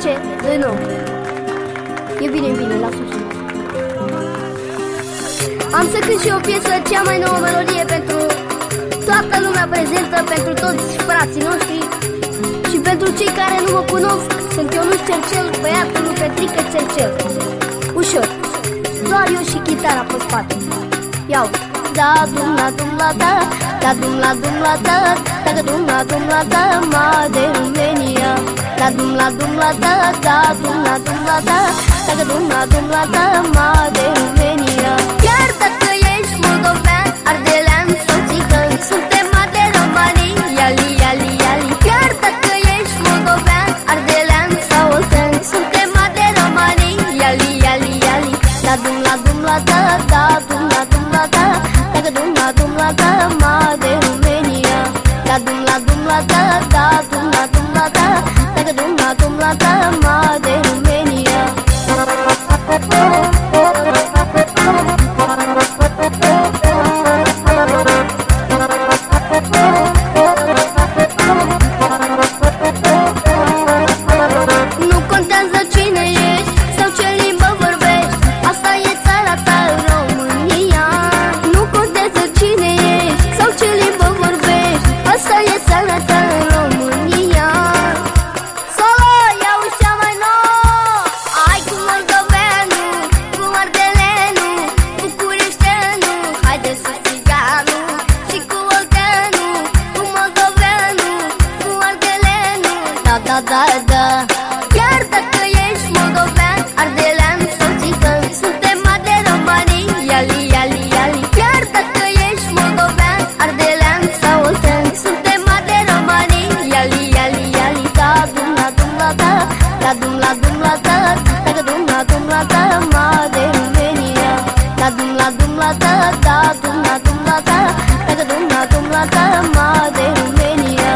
place? Nu. E bine, lasă-o. Am să cânt și o piesă, cea mai nouă melodie pentru toată lumea prezentă, pentru toți frații noștri și pentru cei care nu mă cunosc. Sunt Ionuț Cercel, băiatul lui Petrică Cercel. Ușor, doar eu și chitara pe spate. Iau. Da dum la dum la da, da dum la da, da dum la da, ma de România. Da dum la da, da dum la da, da dum la da, ma de România. Chiar dacă ești moldovean, ardelean sau țigan, suntem de romanii, iali, iali, iali. Chiar dacă ești moldovean, ardelean sau oltean, suntem de romanii, iali, iali, iali. Da dum la da, da dum la da, da dum la da, ma de România. Da dum la da, da dum la da, da dum la da, ma de România. Nu contează cine ești sau ce limbă vorbești, asta e țara ta, România. Nu contează cine ești sau ce limbă vorbești, asta e țara ta, România. Solo, ia uși cea mai nouă, ai cu moldoveanu, cu ardeleanu, bucureșteanu, haide să țiganu, și cu olteanu, cu moldoveanu, cu ardeleanu. Da, da, da, da. Chiar dacă ești moldovean, ardelean sau țigan, suntem de romanii, iali, iali, iali. Chiar dacă ești moldovean, ardelean sau oltean, suntem de romanii, iali, iali, iali. Da dum la da, da dum la da, da dum la da, ma de România. Da dum la da, da dum la da, da dum la da, ma de România.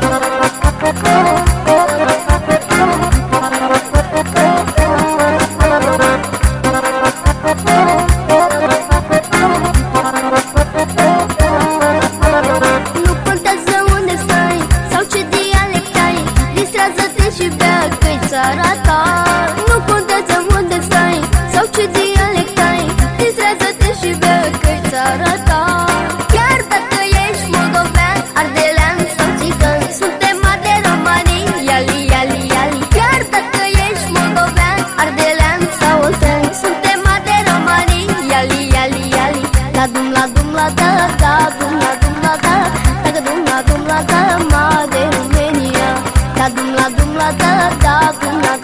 Nu contează unde stai sau ce dialect ai, distrează-te și bea că-i țara ta. Nu contează unde stai sau ce dialect ai, distrează-te și bea că-i țara ta. Chiar dacă ești moldovean, ardelean sau țigan, suntem de romanii, iali, iali, iali. Chiar dacă ești moldovean, ardelean sau oltean, suntem de romanii, iali, iali, iali. Da dum la da, da dum la da, da dum la da, ma de România. Da dum la da, da dum la